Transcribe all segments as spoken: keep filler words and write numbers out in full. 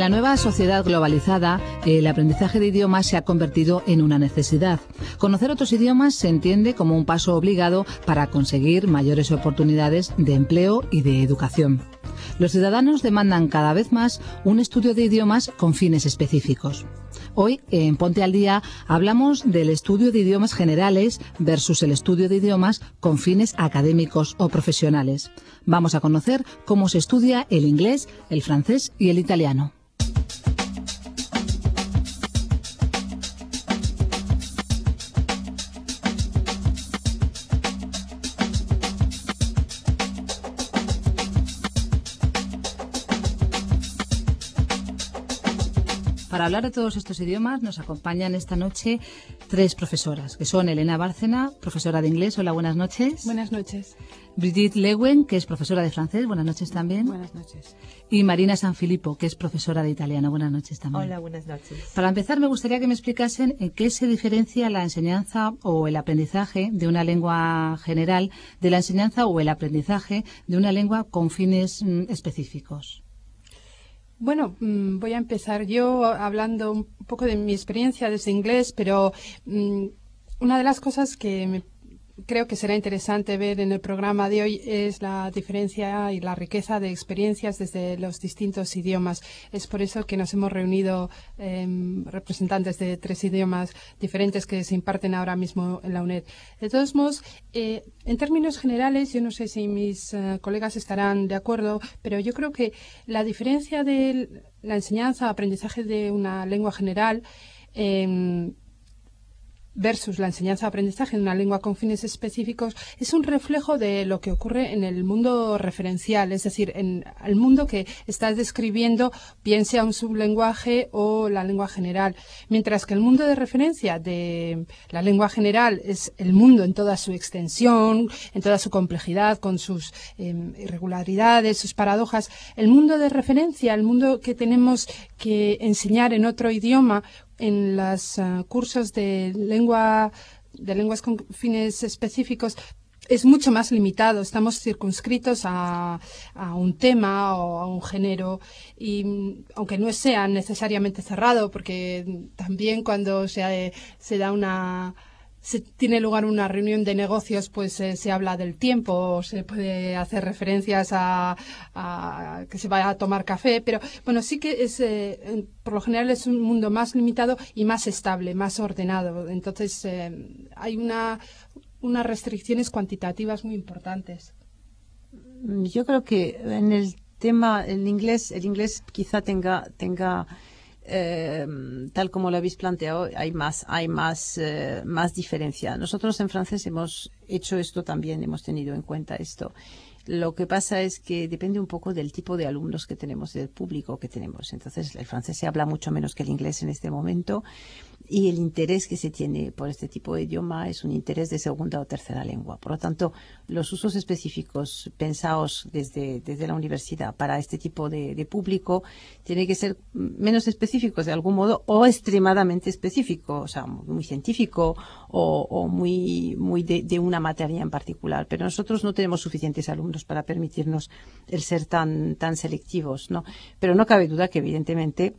la nueva sociedad globalizada, el aprendizaje de idiomas se ha convertido en una necesidad. Conocer otros idiomas se entiende como un paso obligado para conseguir mayores oportunidades de empleo y de educación. Los ciudadanos demandan cada vez más un estudio de idiomas con fines específicos. Hoy, en Ponte al Día, hablamos del estudio de idiomas generales versus el estudio de idiomas con fines académicos o profesionales. Vamos a conocer cómo se estudia el inglés, el francés y el italiano. Para hablar de todos estos idiomas nos acompañan esta noche tres profesoras, que son Elena Bárcena, profesora de inglés. Hola, buenas noches. Buenas noches. Brigitte Leeuwen, que es profesora de francés. Buenas noches también. Buenas noches. Y Marina Sanfilippo, que es profesora de italiano. Buenas noches también. Hola, buenas noches. Para empezar, me gustaría que me explicasen en qué se diferencia la enseñanza o el aprendizaje de una lengua general de la enseñanza o el aprendizaje de una lengua con fines mm, específicos. Bueno, mmm, voy a empezar yo hablando un poco de mi experiencia desde inglés, pero mmm, una de las cosas que me creo que será interesante ver en el programa de hoy es la diferencia y la riqueza de experiencias desde los distintos idiomas. Es por eso que nos hemos reunido eh, representantes de tres idiomas diferentes que se imparten ahora mismo en la UNED. De todos modos, eh, en términos generales, yo no sé si mis uh, colegas estarán de acuerdo, pero yo creo que la diferencia de la enseñanza o aprendizaje de una lengua general eh, versus la enseñanza-aprendizaje en una lengua con fines específicos es un reflejo de lo que ocurre en el mundo referencial, es decir, en el mundo que estás describiendo, bien sea un sublenguaje o la lengua general. Mientras que el mundo de referencia de la lengua general es el mundo en toda su extensión, en toda su complejidad, con sus eh, irregularidades, sus paradojas, el mundo de referencia, el mundo que tenemos que enseñar en otro idioma, en los uh, cursos de lengua de lenguas con fines específicos es mucho más limitado. Estamos circunscritos a, a un tema o a un género y aunque no sea necesariamente cerrado, porque también cuando se, se da una se tiene lugar una reunión de negocios, pues eh, se habla del tiempo, o se puede hacer referencias a, a que se vaya a tomar café, pero bueno, sí que es, eh, por lo general es un mundo más limitado y más estable, más ordenado. Entonces eh, hay una, unas restricciones cuantitativas muy importantes. Yo creo que en el tema, el inglés, el inglés quizá tenga, tenga Eh, tal como lo habéis planteado, hay más, hay más, eh, más diferencia. Nosotros en francés hemos hecho esto también, hemos tenido en cuenta esto. Lo que pasa es que depende un poco del tipo de alumnos que tenemos, del público que tenemos. Entonces, el francés se habla mucho menos que el inglés en este momento y el interés que se tiene por este tipo de idioma es un interés de segunda o tercera lengua. Por lo tanto, los usos específicos pensados desde, desde la universidad para este tipo de, de público tienen que ser menos específicos de algún modo o extremadamente específicos, o sea, muy científico o, o muy, muy de, de una materia en particular. Pero nosotros no tenemos suficientes alumnos para permitirnos el ser tan, tan selectivos, ¿no? Pero no cabe duda que, evidentemente,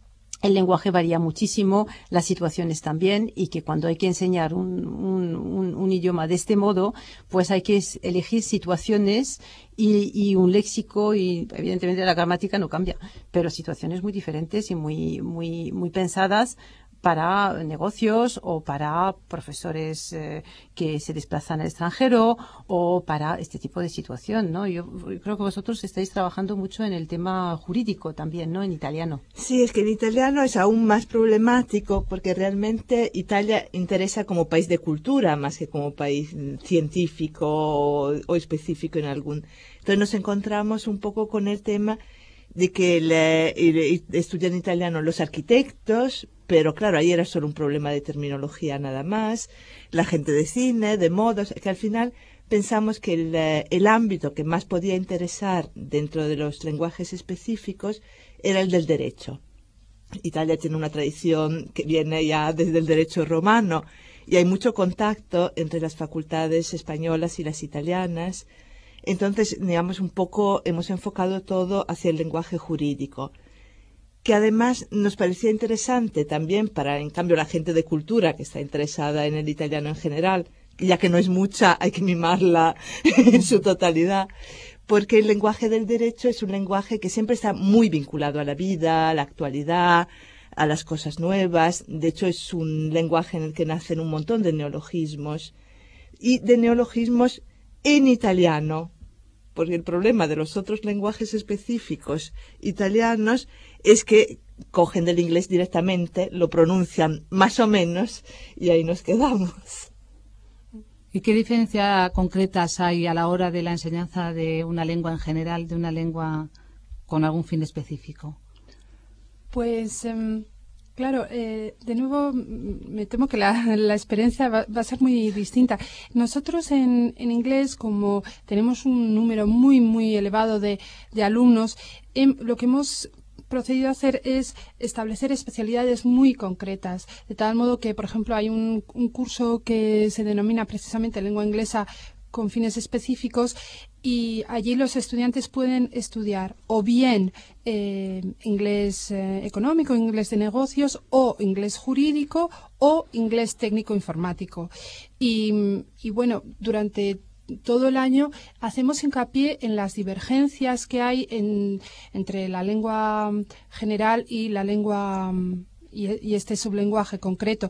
el lenguaje varía muchísimo, las situaciones también, y que cuando hay que enseñar un, un, un, un idioma de este modo, pues hay que elegir situaciones y, y un léxico, y evidentemente la gramática no cambia, pero situaciones muy diferentes y muy, muy, muy pensadas para negocios o para profesores eh, que se desplazan al extranjero o para este tipo de situación, ¿no? Yo, yo creo que vosotros estáis trabajando mucho en el tema jurídico también, ¿no? En italiano. Sí, es que en italiano es aún más problemático porque realmente Italia interesa como país de cultura más que como país científico o, o específico en algún. Entonces nos encontramos un poco con el tema de que le, le, estudian italiano los arquitectos, pero claro, ahí era solo un problema de terminología nada más, la gente de cine, de modos, que al final pensamos que el, el ámbito que más podía interesar dentro de los lenguajes específicos era el del derecho. Italia tiene una tradición que viene ya desde el derecho romano y hay mucho contacto entre las facultades españolas y las italianas. Entonces, digamos, un poco hemos enfocado todo hacia el lenguaje jurídico. que además nos parecía interesante también para, en cambio, la gente de cultura que está interesada en el italiano en general, ya que no es mucha, hay que mimarla en su totalidad, porque el lenguaje del derecho es un lenguaje que siempre está muy vinculado a la vida, a la actualidad, a las cosas nuevas. De hecho, es un lenguaje en el que nacen un montón de neologismos, y de neologismos en italiano, porque el problema de los otros lenguajes específicos italianos es que cogen del inglés directamente, lo pronuncian más o menos y ahí nos quedamos. ¿Y qué diferencias concretas hay a la hora de la enseñanza de una lengua en general, de una lengua con algún fin específico? Pues, um, claro, eh, de nuevo me temo que la, la experiencia va, va a ser muy distinta. Nosotros en, en inglés, como tenemos un número muy, muy elevado de, de alumnos, em, lo que hemos procedido a hacer es establecer especialidades muy concretas, de tal modo que, por ejemplo, hay un, un curso que se denomina precisamente lengua inglesa con fines específicos, y allí los estudiantes pueden estudiar o bien eh, inglés eh, económico, inglés de negocios, o inglés jurídico, o inglés técnico informático. Y, y bueno, durante todo el año hacemos hincapié en las divergencias que hay en, entre la lengua general y la lengua y, y este sublenguaje concreto,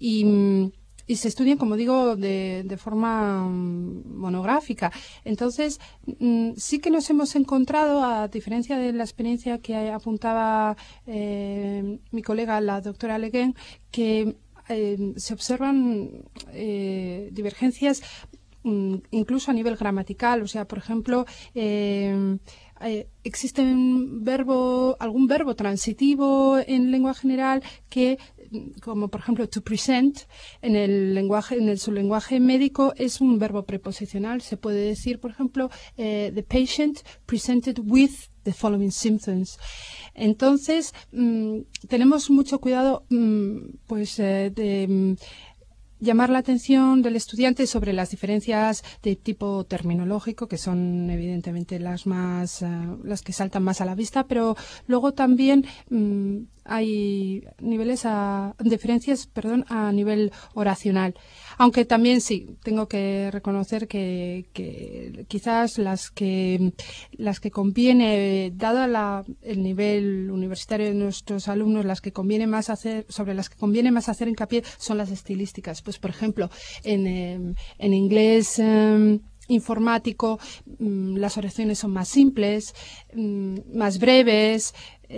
y, y se estudian, como digo, de, de forma monográfica. Entonces, sí que nos hemos encontrado, a diferencia de la experiencia que apuntaba eh, mi colega, la doctora Leguén, que eh, se observan eh, divergencias incluso a nivel gramatical. O sea, por ejemplo, eh, eh, existe un verbo, algún verbo transitivo en lengua general que, como por ejemplo to present, en el lenguaje, en el sublenguaje médico es un verbo preposicional. Se puede decir, por ejemplo, eh, the patient presented with the following symptoms. Entonces, mmm, tenemos mucho cuidado, mmm, pues, eh, de mmm, llamar la atención del estudiante sobre las diferencias de tipo terminológico, que son evidentemente las más, uh, las que saltan más a la vista, pero luego también mmm, hay niveles a, diferencias, perdón, a nivel oracional. Aunque también sí, tengo que reconocer que, que quizás las que las que conviene, dado la, el nivel universitario de nuestros alumnos, las que conviene más hacer, sobre las que conviene más hacer hincapié son las estilísticas. Pues, por ejemplo, en, eh, en inglés eh, informático, mmm, las oraciones son más simples, mmm, más breves.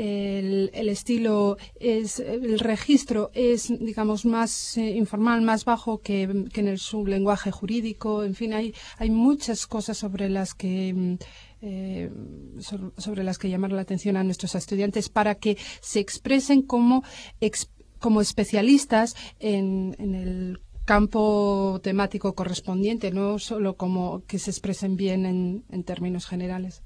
El, el estilo es, el registro es, digamos, más eh, informal, más bajo que, que en el sublenguaje jurídico. En fin, hay, hay muchas cosas sobre las que eh, sobre las que llamar la atención a nuestros estudiantes para que se expresen como, ex, como especialistas en, en el campo temático correspondiente, no solo como que se expresen bien en, en términos generales.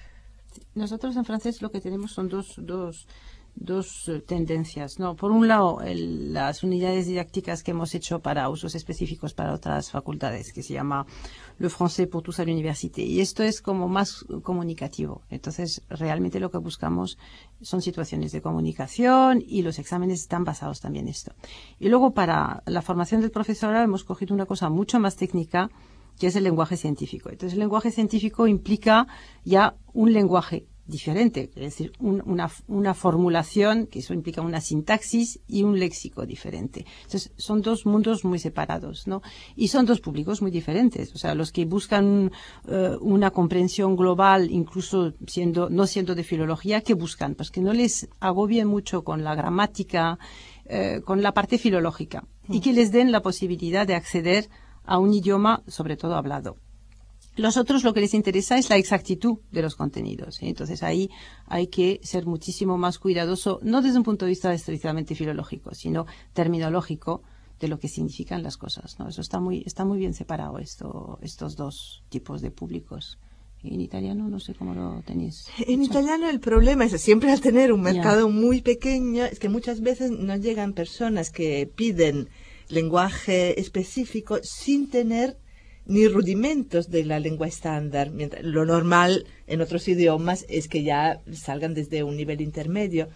Nosotros en francés lo que tenemos son dos, dos, dos uh, tendencias, ¿no? Por un lado, el, las unidades didácticas que hemos hecho para usos específicos para otras facultades, que se llama Le Français pour tous à l'université. Y esto es como más comunicativo. Entonces, realmente lo que buscamos son situaciones de comunicación y los exámenes están basados también en esto. Y luego, para la formación del profesorado hemos cogido una cosa mucho más técnica, que es el lenguaje científico. Entonces, el lenguaje científico implica ya un lenguaje diferente, es decir, un, una, una formulación, que eso implica una sintaxis y un léxico diferente. Entonces, son dos mundos muy separados, ¿no? Y son dos públicos muy diferentes. O sea, los que buscan uh, una comprensión global, incluso siendo, no siendo de filología, ¿qué buscan? Pues que no les agobien mucho con la gramática, uh, con la parte filológica, y que les den la posibilidad de acceder a un idioma, sobre todo hablado. Los otros lo que les interesa es la exactitud de los contenidos, ¿sí? Entonces ahí hay que ser muchísimo más cuidadoso, no desde un punto de vista estrictamente filológico, sino terminológico de lo que significan las cosas, ¿no? Eso está muy, está muy bien separado, esto, estos dos tipos de públicos. En italiano no sé cómo lo tenéis. En italiano el problema es siempre al tener un mercado yeah. muy pequeño, es que muchas veces no llegan personas que piden lenguaje específico sin tener ni rudimentos de la lengua estándar. Mientras lo normal en otros idiomas es que ya salgan desde un nivel intermedio.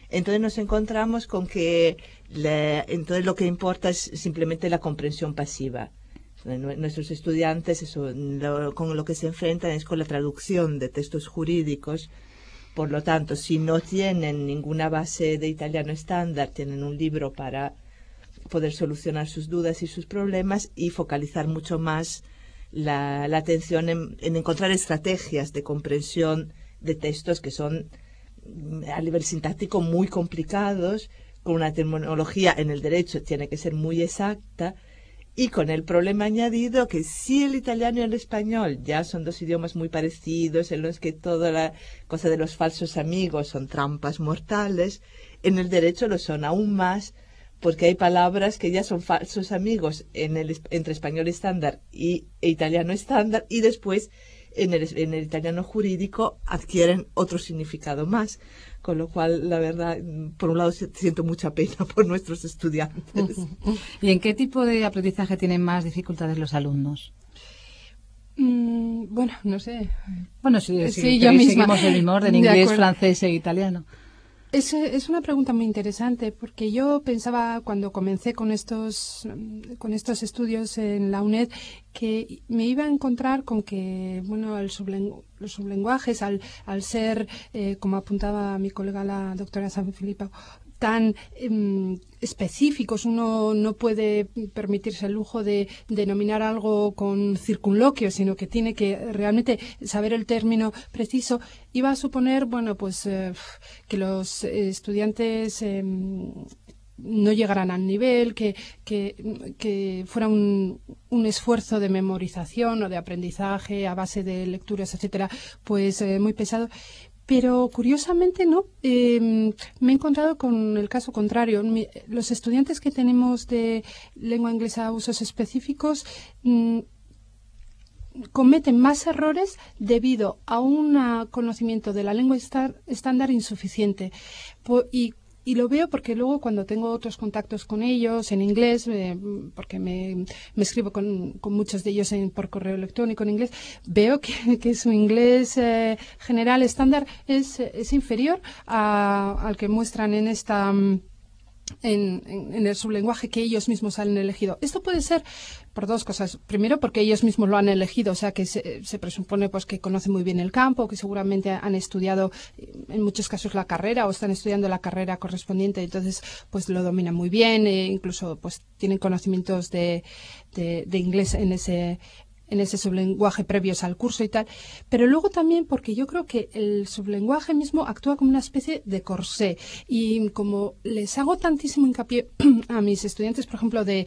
Entonces nos encontramos con que la, entonces lo que importa es simplemente la comprensión pasiva. Nuestros estudiantes eso, lo, con lo que se enfrentan es con la traducción de textos jurídicos. Por lo tanto, si no tienen ninguna base de italiano estándar, tienen un libro para poder solucionar sus dudas y sus problemas y focalizar mucho más la, la atención en, en encontrar estrategias de comprensión de textos que son a nivel sintáctico muy complicados, con una terminología en el derecho tiene que ser muy exacta, y con el problema añadido que si el italiano y el español ya son dos idiomas muy parecidos, en los que toda la cosa de los falsos amigos son trampas mortales, en el derecho lo son aún más, porque hay palabras que ya son falsos amigos en el, entre español estándar y e italiano estándar, y después en el, en el italiano jurídico adquieren otro significado más. Con lo cual, la verdad, por un lado siento mucha pena por nuestros estudiantes. ¿Y en qué tipo de aprendizaje tienen más dificultades los alumnos? Mm, bueno, no sé. Bueno, si, sí, si yo misma. seguimos el mismo orden, inglés, francés e italiano. Es, es una pregunta muy interesante, porque yo pensaba cuando comencé con estos, con estos estudios en la UNED que me iba a encontrar con que, bueno, el sublengu los sublenguajes, al, al ser, eh, como apuntaba mi colega la doctora Sanfilippo, tan eh, específicos, uno no puede permitirse el lujo de denominar algo con circunloquio, sino que tiene que realmente saber el término preciso. Iba a suponer, bueno, pues eh, que los estudiantes eh, no llegaran al nivel, que, que, que fuera un, un esfuerzo de memorización o de aprendizaje a base de lecturas, etcétera, pues eh, muy pesado. Pero curiosamente no, eh, me he encontrado con el caso contrario. Mi, los estudiantes que tenemos de lengua inglesa a usos específicos mmm, cometen más errores debido a un conocimiento de la lengua estándar insuficiente. Por, y Y lo veo porque luego cuando tengo otros contactos con ellos en inglés, eh, porque me, me escribo con, con muchos de ellos en, por correo electrónico en inglés, veo que, que su inglés eh, general estándar es, es inferior a, al que muestran en esta... En, en, en el sublenguaje que ellos mismos han elegido. Esto puede ser por dos cosas. Primero, porque ellos mismos lo han elegido, o sea que se, se presupone pues que conocen muy bien el campo, que seguramente han estudiado en muchos casos la carrera o están estudiando la carrera correspondiente, entonces pues lo dominan muy bien, e incluso pues tienen conocimientos de, de, de inglés en ese en ese sublenguaje previos al curso y tal, pero luego también porque yo creo que el sublenguaje mismo actúa como una especie de corsé, y como les hago tantísimo hincapié a mis estudiantes, por ejemplo, de,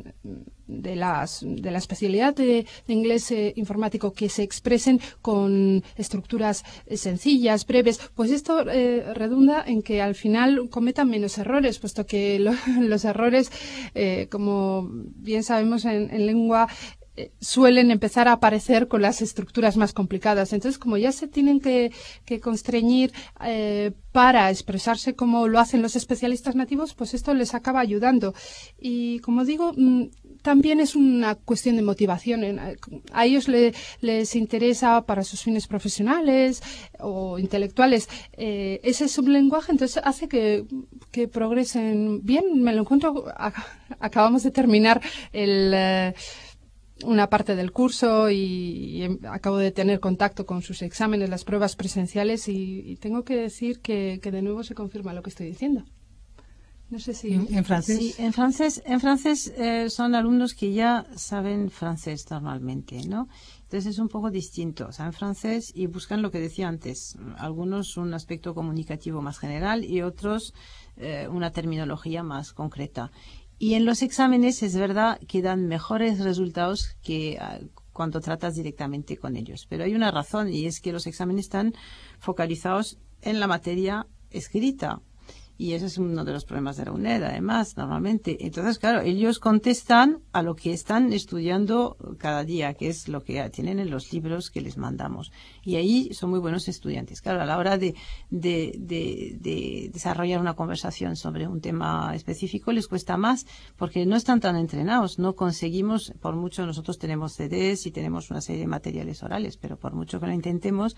de, las, de la especialidad de, de inglés eh, informático, que se expresen con estructuras eh, sencillas, breves, pues esto eh, redunda en que al final cometan menos errores, puesto que lo, los errores, eh, como bien sabemos en, en lengua, suelen empezar a aparecer con las estructuras más complicadas. Entonces, como ya se tienen que, que constreñir eh, para expresarse como lo hacen los especialistas nativos, pues esto les acaba ayudando. Y, como digo, también es una cuestión de motivación. A ellos le, les interesa para sus fines profesionales o intelectuales eh, ese sublenguaje, entonces hace que, que progresen bien. Me lo encuentro, acabamos de terminar el... Eh, una parte del curso y, y acabo de tener contacto con sus exámenes, las pruebas presenciales, y, y tengo que decir que, que de nuevo se confirma lo que estoy diciendo. No sé si... ¿En, en francés? Sí, en francés, en francés eh, son alumnos que ya saben francés normalmente, ¿no? Entonces es un poco distinto. Saben francés y buscan lo que decía antes. Algunos un aspecto comunicativo más general y otros eh, una terminología más concreta. Y en los exámenes es verdad que dan mejores resultados que uh, cuando tratas directamente con ellos. Pero hay una razón, y es que los exámenes están focalizados en la materia escrita. Y ese es uno de los problemas de la UNED, además, normalmente. Entonces, claro, ellos contestan a lo que están estudiando cada día, que es lo que tienen en los libros que les mandamos. Y ahí son muy buenos estudiantes. Claro, a la hora de, de, de, de desarrollar una conversación sobre un tema específico les cuesta más, porque no están tan entrenados. No conseguimos, por mucho nosotros tenemos C Ds y tenemos una serie de materiales orales, pero por mucho que lo intentemos,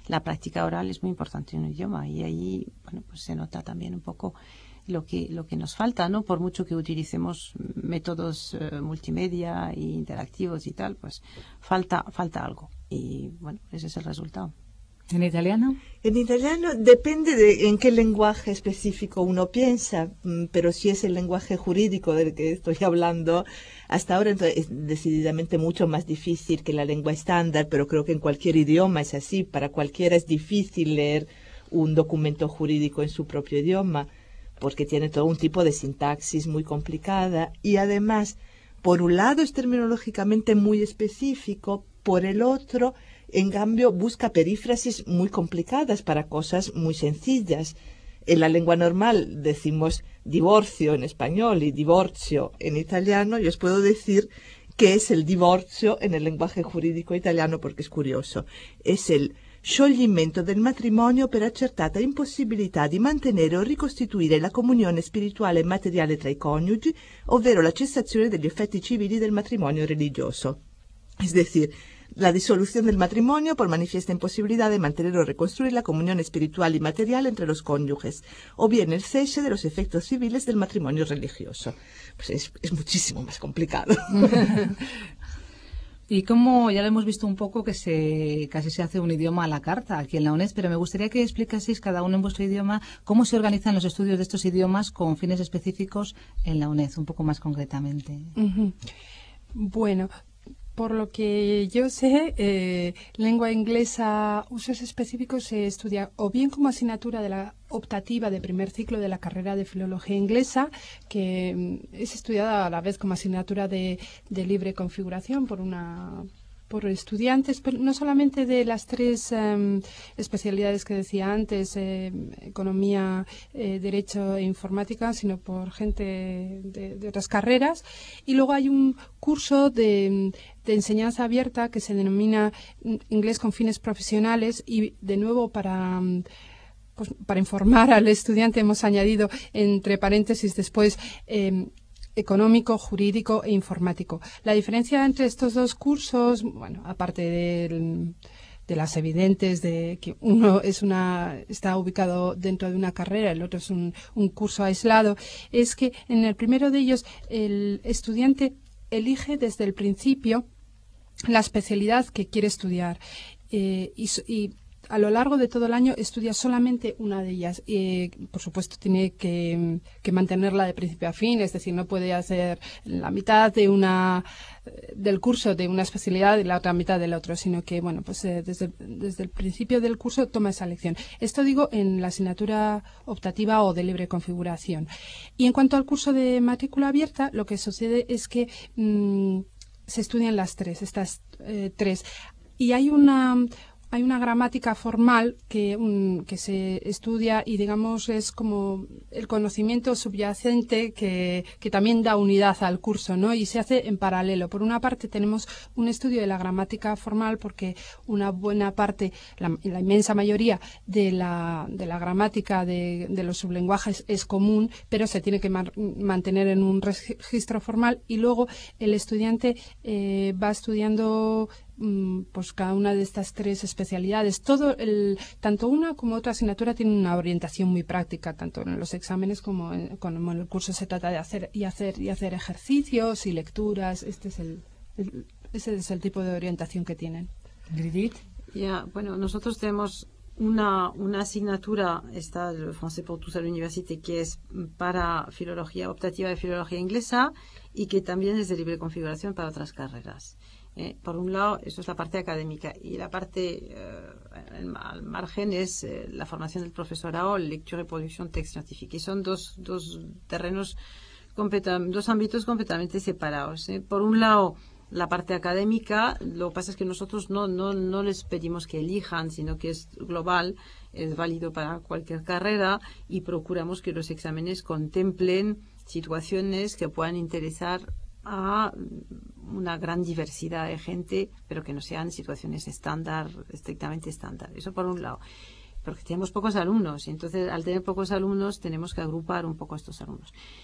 la práctica oral es muy importante en un idioma y ahí, bueno, pues se nota también un poco lo que lo que nos falta, ¿no? Por mucho que utilicemos métodos eh, multimedia e interactivos y tal, pues falta falta algo y bueno, ese es el resultado. ¿En italiano? En italiano depende de en qué lenguaje específico uno piensa, pero si es el lenguaje jurídico del que estoy hablando, hasta ahora es decididamente mucho más difícil que la lengua estándar, pero creo que en cualquier idioma es así. Para cualquiera es difícil leer un documento jurídico en su propio idioma, porque tiene todo un tipo de sintaxis muy complicada y además, por un lado es terminológicamente muy específico, por el otro, en cambio, busca perífrasis muy complicadas para cosas muy sencillas. En la lengua normal decimos divorcio en español y divorcio en italiano, y os puedo decir que es el divorcio en el lenguaje jurídico italiano porque es curioso. Es el scioglimento del matrimonio per accertata impossibilità di mantenere o ricostituire la comunione spirituale e materiale tra i coniugi, ovvero la cessazione degli effetti civili del matrimonio religioso. Es decir, la disolución del matrimonio por manifiesta imposibilidad de mantener o reconstruir la comunión espiritual y material entre los cónyuges, o bien el cese de los efectos civiles del matrimonio religioso. Pues es, es muchísimo más complicado. Y como ya lo hemos visto un poco, que se casi se hace un idioma a la carta aquí en la UNED, pero me gustaría que explicaseis cada uno en vuestro idioma cómo se organizan los estudios de estos idiomas con fines específicos en la UNED, un poco más concretamente. Uh-huh. Bueno, por lo que yo sé, eh, lengua inglesa, usos específicos se estudia o bien como asignatura de la optativa de primer ciclo de la carrera de filología inglesa, que mm, es estudiada a la vez como asignatura de, de libre configuración por una por estudiantes, pero no solamente de las tres um, especialidades que decía antes, eh, economía, eh, derecho e informática, sino por gente de, de otras carreras. Y luego hay un curso de, de enseñanza abierta que se denomina Inglés con fines profesionales y, de nuevo, para... Pues, para informar al estudiante hemos añadido entre paréntesis después eh, económico, jurídico e informático. La diferencia entre estos dos cursos, bueno, aparte del, de las evidentes de que uno es una está ubicado dentro de una carrera, el otro es un, un curso aislado, es que en el primero de ellos el estudiante elige desde el principio la especialidad que quiere estudiar eh, y, y a lo largo de todo el año estudia solamente una de ellas. Y, por supuesto, tiene que, que mantenerla de principio a fin, es decir, no puede hacer la mitad de una del curso de una especialidad y la otra mitad del otro, sino que, bueno, pues eh, desde, desde el principio del curso toma esa lección. Esto digo en la asignatura optativa o de libre configuración. Y en cuanto al curso de matrícula abierta, lo que sucede es que mmm, se estudian las tres, estas eh, tres. Y hay una... Hay una gramática formal que, um, que se estudia y, digamos, es como el conocimiento subyacente que, que también da unidad al curso, ¿no? Y se hace en paralelo. Por una parte tenemos un estudio de la gramática formal porque una buena parte, la, la inmensa mayoría de la, de la gramática de, de los sublenguajes es común, pero se tiene que mar, mantener en un registro formal y luego el estudiante eh, va estudiando pues cada una de estas tres especialidades. Todo el, tanto una como otra asignatura tiene una orientación muy práctica, tanto en los exámenes como en, como en el curso se trata de hacer y hacer y hacer ejercicios y lecturas. Este es el, el ese es el tipo de orientación que tienen. Brigitte. Ya, yeah, bueno, nosotros tenemos una una asignatura, está el Français pour tous à l'université, que es para filología optativa de filología inglesa y que también es de libre configuración para otras carreras. Eh, por un lado, eso es la parte académica y la parte eh, al margen es eh, la formación del profesorado, lectura y producción texte científica. Y son dos, dos terrenos, dos ámbitos completamente separados. Eh. Por un lado, la parte académica, lo que pasa es que nosotros no, no, no les pedimos que elijan, sino que es global, es válido para cualquier carrera y procuramos que los exámenes contemplen situaciones que puedan interesar a una gran diversidad de gente, pero que no sean situaciones estándar, estrictamente estándar. Eso por un lado. Porque tenemos pocos alumnos, y entonces al tener pocos alumnos tenemos que agrupar un poco a estos alumnos.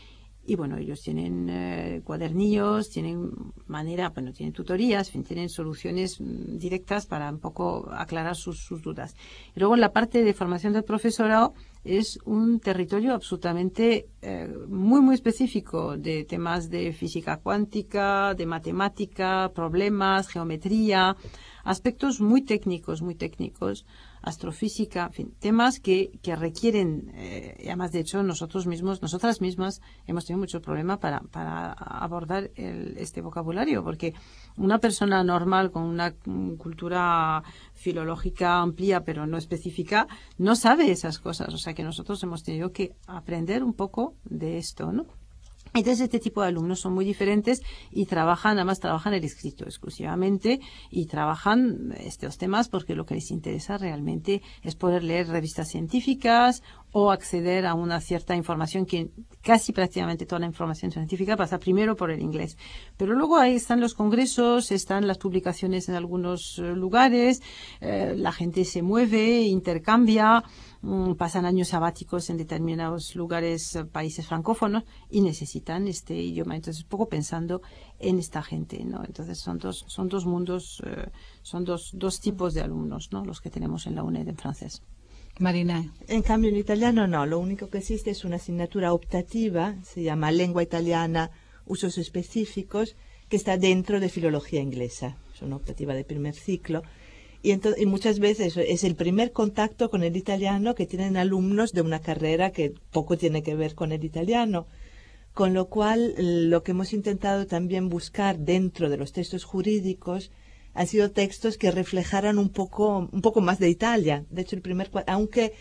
y bueno, ellos tienen eh, cuadernillos, tienen manera, bueno, tienen tutorías, en fin, tienen soluciones mm, directas para un poco aclarar sus, sus dudas. Y luego en la parte de formación del profesorado es un territorio absolutamente eh, muy, muy específico de temas de física cuántica, de matemática, problemas, geometría, aspectos muy técnicos, muy técnicos, astrofísica, en fin, temas que, que requieren, eh, y además de hecho nosotros mismos, nosotras mismas hemos tenido mucho problema para, para abordar el, este vocabulario, porque una persona normal con una cultura filológica amplia pero no específica no sabe esas cosas, o sea que nosotros hemos tenido que aprender un poco de esto, ¿no? Entonces este tipo de alumnos son muy diferentes y trabajan, además trabajan el escrito exclusivamente y trabajan estos temas porque lo que les interesa realmente es poder leer revistas científicas o acceder a una cierta información que casi prácticamente toda la información científica pasa primero por el inglés. Pero luego ahí están los congresos, están las publicaciones en algunos eh, lugares, eh, la gente se mueve, intercambia, mm, pasan años sabáticos en determinados lugares, eh, países francófonos y necesitan este idioma. Entonces, un poco pensando en esta gente, ¿no? Entonces, son dos, son dos mundos, eh, son dos, dos tipos de alumnos, ¿no? Los que tenemos en la UNED en francés. Marina. En cambio, en italiano no. Lo único que existe es una asignatura optativa, se llama Lengua Italiana, Usos Específicos, que está dentro de Filología Inglesa. Es una optativa de primer ciclo. Y, entonces, y muchas veces es el primer contacto con el italiano que tienen alumnos de una carrera que poco tiene que ver con el italiano. Con lo cual, lo que hemos intentado también buscar dentro de los textos jurídicos han sido textos que reflejaran un poco, un poco más de Italia. De hecho, el primer, aunque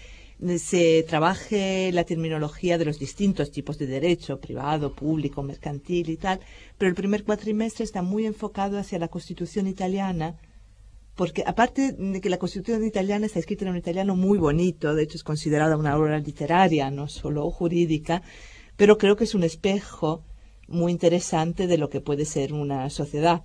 se trabaje la terminología de los distintos tipos de derecho, privado, público, mercantil y tal, pero el primer cuatrimestre está muy enfocado hacia la Constitución italiana, porque aparte de que la Constitución italiana está escrita en un italiano muy bonito, de hecho es considerada una obra literaria, no solo jurídica, pero creo que es un espejo muy interesante de lo que puede ser una sociedad.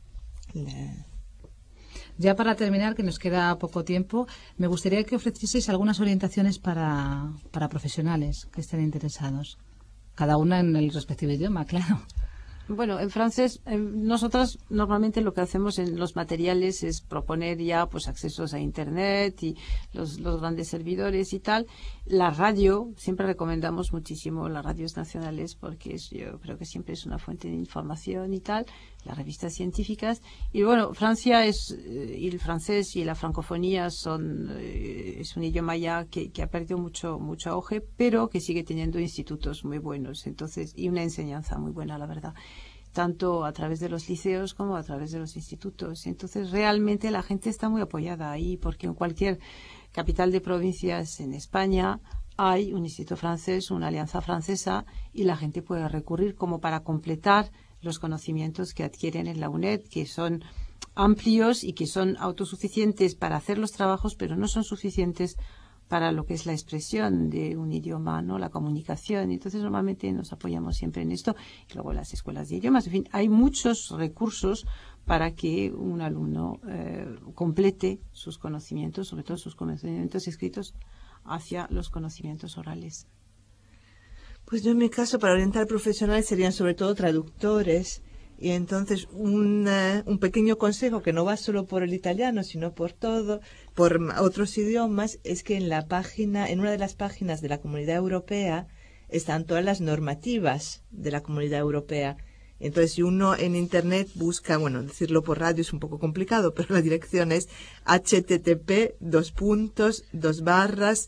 Ya para terminar, que nos queda poco tiempo, me gustaría que ofrecieseis algunas orientaciones para, para profesionales que estén interesados. Cada una en el respectivo idioma, claro. Bueno, en francés, eh, nosotros normalmente lo que hacemos en los materiales es proponer ya pues accesos a Internet y los, los grandes servidores y tal. La radio, siempre recomendamos muchísimo las radios nacionales porque es, yo creo que siempre es una fuente de información y tal, las revistas científicas. Y bueno, Francia es, eh, y el francés y la francofonía son, eh, es un idioma ya que, que ha perdido mucho, mucho auge, pero que sigue teniendo institutos muy buenos, entonces, y una enseñanza muy buena, la verdad, tanto a través de los liceos como a través de los institutos. Entonces, realmente la gente está muy apoyada ahí, porque en cualquier capital de provincias en España hay un instituto francés, una alianza francesa, y la gente puede recurrir como para completar los conocimientos que adquieren en la UNED, que son amplios y que son autosuficientes para hacer los trabajos, pero no son suficientes para lo que es la expresión de un idioma, ¿no? La comunicación. Entonces, normalmente nos apoyamos siempre en esto. Y luego las escuelas de idiomas. En fin, hay muchos recursos para que un alumno eh, complete sus conocimientos, sobre todo sus conocimientos escritos, hacia los conocimientos orales. Pues yo en mi caso, para orientar profesionales, serían sobre todo traductores. Y entonces un, uh, un pequeño consejo que no va solo por el italiano, sino por todo, por otros idiomas, es que en la página, en una de las páginas de la Comunidad Europea están todas las normativas de la Comunidad Europea. Entonces, si uno en Internet busca, bueno, decirlo por radio es un poco complicado, pero la dirección es http dos puntos dos barras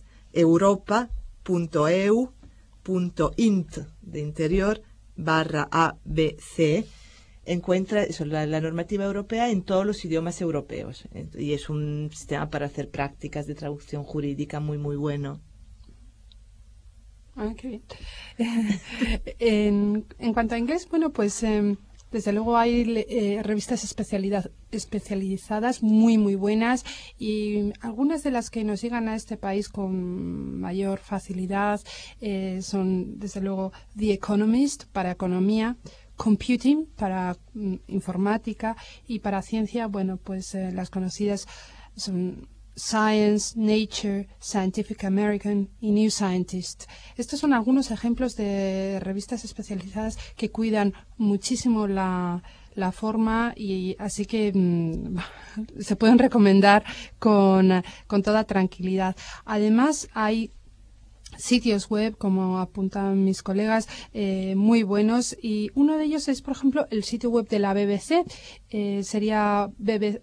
europa.eu.int de interior barra abc. Encuentra eso, la, la normativa europea en todos los idiomas europeos. Y es un sistema para hacer prácticas de traducción jurídica muy, muy bueno. Ah, qué bien. en, en cuanto a inglés, bueno, pues eh, desde luego hay eh, revistas especialidad, especializadas muy, muy buenas, y algunas de las que nos llegan a este país con mayor facilidad eh, son, desde luego, The Economist para economía, Computing para mm, informática, y para ciencia, bueno, pues eh, las conocidas son Science, Nature, Scientific American y New Scientist. Estos son algunos ejemplos de revistas especializadas que cuidan muchísimo la, la forma y así que mmm, se pueden recomendar con, con toda tranquilidad. Además, hay sitios web, como apuntan mis colegas, eh, muy buenos, y uno de ellos es, por ejemplo, el sitio web de la B B C, eh, sería w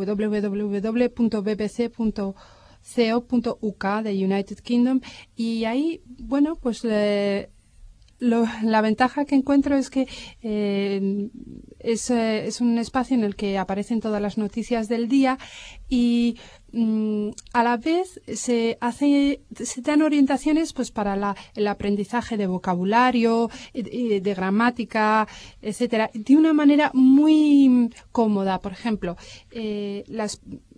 w w punto b b c punto co punto u k de United Kingdom, y ahí, bueno, pues eh, Lo, la ventaja que encuentro es que eh, es, eh, es un espacio en el que aparecen todas las noticias del día y mm, a la vez se hace se dan orientaciones pues para la, el aprendizaje de vocabulario, de, de gramática, etcétera, de una manera muy cómoda. Por ejemplo, eh, las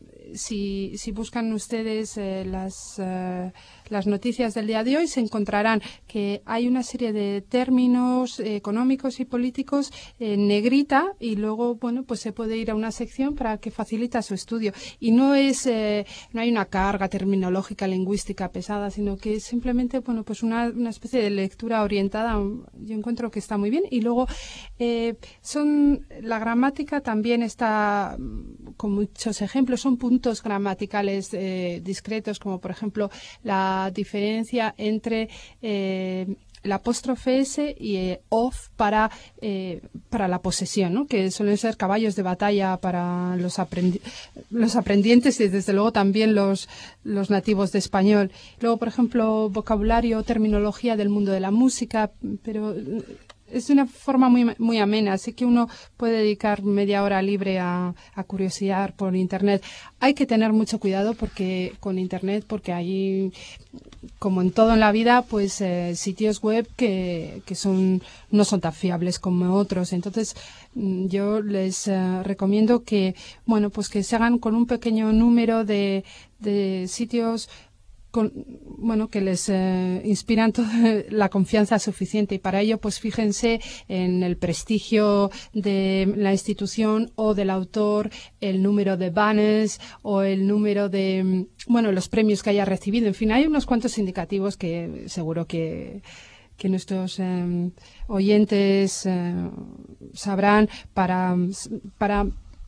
Si, si buscan ustedes eh, las, uh, las noticias del día de hoy, se encontrarán que hay una serie de términos eh, económicos y políticos en negrita, y luego, bueno, pues se puede ir a una sección para que facilita su estudio. Y no es, eh, no hay una carga terminológica lingüística pesada, sino que es simplemente, bueno, pues una, una especie de lectura orientada. Yo encuentro que está muy bien. Y luego, eh, son, la gramática también está con muchos ejemplos, son puntos gramaticales eh, discretos, como por ejemplo la diferencia entre eh, el apóstrofe S y eh, of para, eh, para la posesión, ¿no? Que suelen ser caballos de batalla para los, aprendi los aprendientes y desde luego también los, los nativos de español. Luego, por ejemplo, vocabulario, terminología del mundo de la música, pero es de una forma muy, muy amena, así que uno puede dedicar media hora libre a, a curiosear por Internet. Hay que tener mucho cuidado porque con Internet, porque hay, como en todo en la vida, pues eh, sitios web que, que son no son tan fiables como otros. Entonces, yo les eh, recomiendo que, bueno, pues que se hagan con un pequeño número de, de sitios Con, bueno, que les eh, inspiran toda la confianza suficiente, y para ello pues fíjense en el prestigio de la institución o del autor, el número de banners o el número de, bueno, los premios que haya recibido. En fin, hay unos cuantos indicativos que seguro que que nuestros eh, oyentes eh, sabrán para para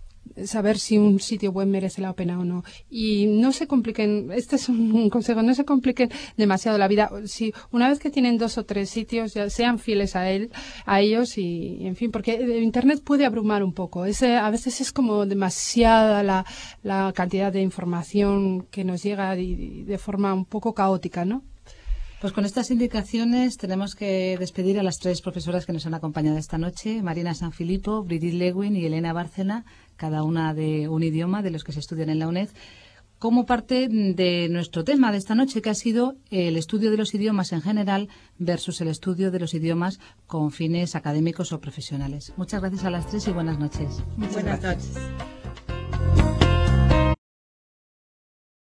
saber si un sitio web merece la pena o no. Y no se compliquen, este es un consejo, no se compliquen demasiado la vida. Si una vez que tienen dos o tres sitios, ya sean fieles a él, a ellos, y en fin, porque Internet puede abrumar un poco. Ese, a veces es como demasiada la, la cantidad de información que nos llega de, de forma un poco caótica, ¿no? Pues con estas indicaciones tenemos que despedir a las tres profesoras que nos han acompañado esta noche: Marina Sanfilippo, Brigitte Lewin y Elena Bárcena, cada una de un idioma de los que se estudian en la UNED, como parte de nuestro tema de esta noche, que ha sido el estudio de los idiomas en general versus el estudio de los idiomas con fines académicos o profesionales. Muchas gracias a las tres y buenas noches. Muchas buenas noches.